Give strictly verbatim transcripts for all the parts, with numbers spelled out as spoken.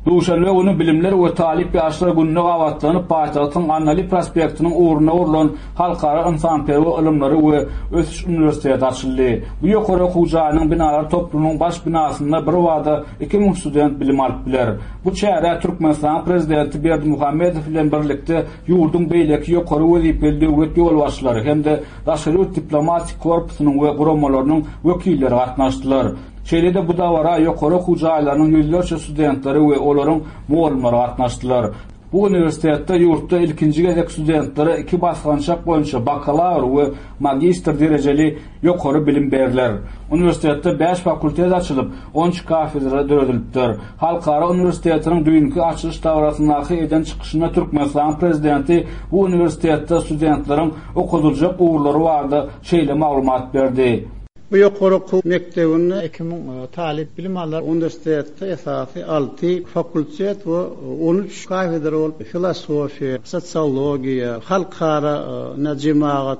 Duşanbe onu bilimler we talip ýaşlar gününe gawatlanyp Paýtagtyň Annali prospektiniň uğruna urulan halkara insanperwer ilmleri we ösüş universiteti açyldy. Bu ýokary okuwjanyň binalary toplumynyň baş binasynda bir wada iki ming student bilim alypdylar. Bu çäre Türkmenistan prezidenti Berdimuhammedow bilen birlikde ýurdun beýleki ýokary wezipeli döwlet ýolbaşçylary hem-de daşary diplomatik korpusynyň we guramalarynyň wekilleri gatnaşdylar. Şeýlede bu dawara ýokary okuwjaýlarynyň ýüzlerçe studentleri we olaryň muallimleri gatnaşdylar. Bu universitetde ýurtda ilkinji gezek studentleri iki basgançak boýunça bakalavr we magistr derejeli ýokary bilim berler. Universitetde beş fakultet açylyp, on üç kafedra döredilipdir. Halkara universitetiniň düýünki açylyş dawrasyna eden çykyşyna Türkmenistan prezidenti bu universitetde studentleriň okudyljak uğurlary bardy şeýle maglumat berdi. Bu ýokary okuw mektebinde iki ming talip bilim alar. Universitetde esasy altı fakultet we on üç kafedra bolup, filosofiya, sosiologiya, halkara najmagat,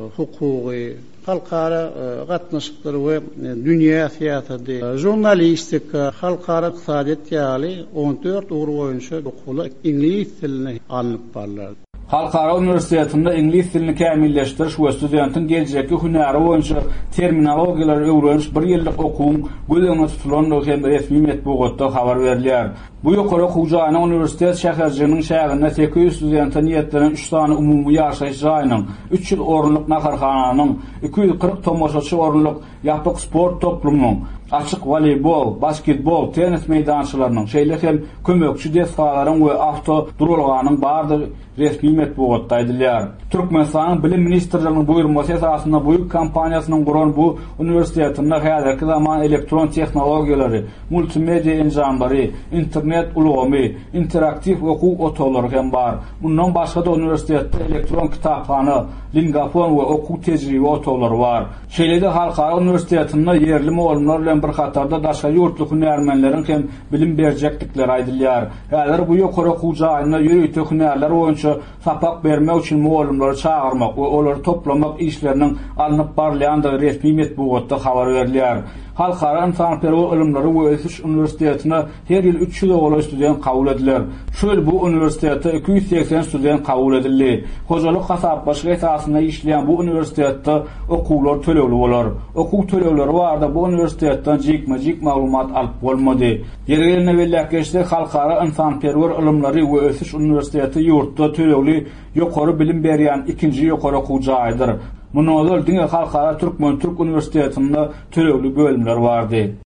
hukuky, halkara gatnaşyklar we dünýä siýasaty, jurnalistika, halkara iqtisadiýat ýaly on dört ugur boýunça okuwlar ingliz dilini alınıp barlar. Halkara universitetinde ingliz dilini kämilleşdiriş we studentin geljeki hünäri boýunça terminologiýalary öwreniş bir ýyllyk okuwuň gözüňe tutulan hem resmi metbuatda habar berilýär. Bu ýokary okuwjanyň universitet şäherjiniň şäherinde sekiz yüz studentin niýetlenen üç tane umumy ýaşaýyş jaýynyň, üç ýyl orunlyk naharhananyň, iki yüz kırk tomoşaçy orunlyk ýapyk sport toplumynyň, açyk voleybol, basketbol, tenis meýdançylarynyň, şeýle hem kömekçi desgalaryň we awto durulganyň bardy resmi metbuatda edilýär. Türkmenistan bilim ministrliginiň buýrmasy esasyna buýuk kampaniýasynyň guran bu universitetinde häzirki zaman elektron tehnologiýalary, multimedia enjamlary, internet ulgamy, interaktiv okuw otolary hem bar. Bundan başga da universitetde elektron kitapxana, lingafon we okuw tejribe otolary bar. Şeýle-de halkara universitetinde yerli muallimler bilen bir hatarda daşa ýurtlyk hünärmenleriň hem bilim berjeklikleri aýdylýar. Häzir bu ýokary okuwjaýyna ýürüýte hünärler boýunça sapak bermek üçin muallimleri çağırmak we olary toplamak işleriniň alınıp barlaýandygy resmi metbuatda habar berilýär. Halkara insanperwer ilmleri we ösüş universitetine her ýyl üç ýyl ogly student kabul ediler. Şu ýyl bu universitetde iki yüz seksen student kabul edildi. Hojalyk hasaplaşyk esasyna işleýän bu universitetde okuwlar tölegli bolar. Okuw tölegleri barda bu universitetden jikme-jik maglumat alyp bolmady. Ýerine welläkeşde halkara insanperwer ilmleri we ösüş universiteti ýurtda tölegli ýokary bilim berýän ikinji ýokary okuwjaýdyr. Munozal diňe halkara Türkmen Türk universitetinde tölegli bölümler bardy.